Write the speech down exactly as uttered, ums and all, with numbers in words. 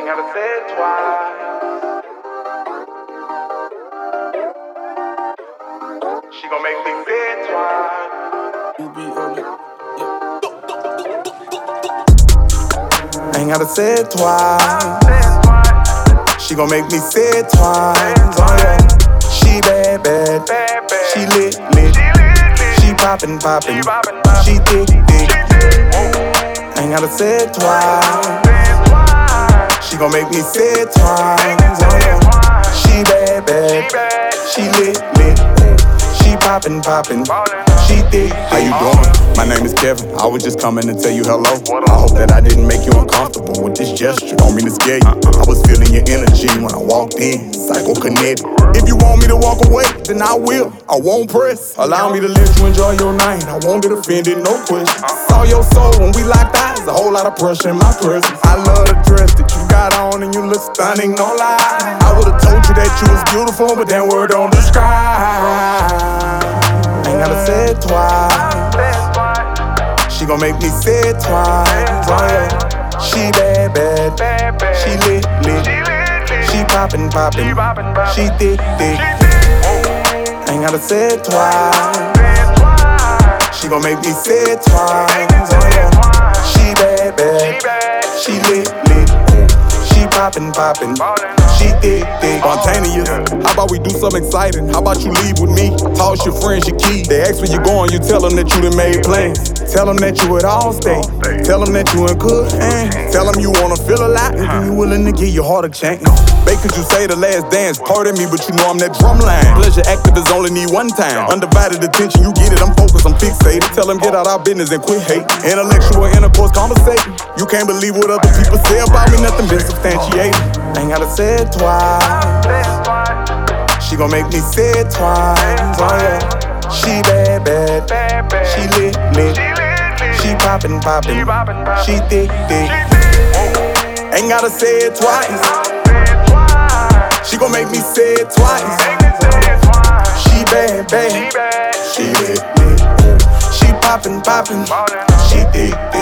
Ain't gotta say it twice. She gon' make me say it twice. You be on it. Ain't gotta say it twice. She gon' make me say it twice. Oh yeah. She bad, bad. She lit, lit. She poppin', poppin'. She thick, thick. Ain't gotta say it twice. She gon' make me say it twice. Oh yeah. She bad, bad. She lit, lit. She poppin', poppin'. She thick, thick. How you doing? My name is Kevin. I was just coming to tell you hello. I hope that I didn't make you uncomfortable with this gesture. Don't mean to scare you. I was feeling your energy when I walked in. Psychokinetic. If you want me to walk away, then I will. I won't press. Allow me to let you enjoy your night. I won't get offended, no question. Saw your soul when we locked eyes. A whole lot of pressure in my presence. I love the dress that you got on and you look stunning, no lie. I would've told you that you was beautiful, but that word don't describe. Ain't gotta say it twice. She gon' make me say it twice. Oh yeah. She bad, bad. She lit, lit. She poppin', poppin'. She thick, thick. Ain't gotta say it twice. She gon' make me say it twice. Oh yeah. She bad, bad. She lit, lit. She poppin', poppin'. She thick, thick. Spontaneous. How about we do something exciting? How about you leave with me? Toss your friends your key. They ask where you going, you tell them that you done made plans. Tell them that you at Allstate. Tell them that you in good hands. Tell them you wanna feel a lot and you willing to give your heart a chance. Babe, could you say the last dance? Pardon me, but you know I'm that drum line. Pleasure activists only need one time. Undivided attention, you get it, I'm focused, I'm fixated. Tell them get out our business and quit hate. Intellectual intercourse conversation. You can't believe what other people say about me, nothing been substantiated. Ain't gotta say it twice. She gon' make me say it twice. Oh yeah. She bad, bad. She lit, lit. She poppin', poppin'. She thick, thick. Ain't gotta say it twice. She gon' make me say it twice. She bad, bad. She lit, lit. She poppin', poppin'. She thick, thick.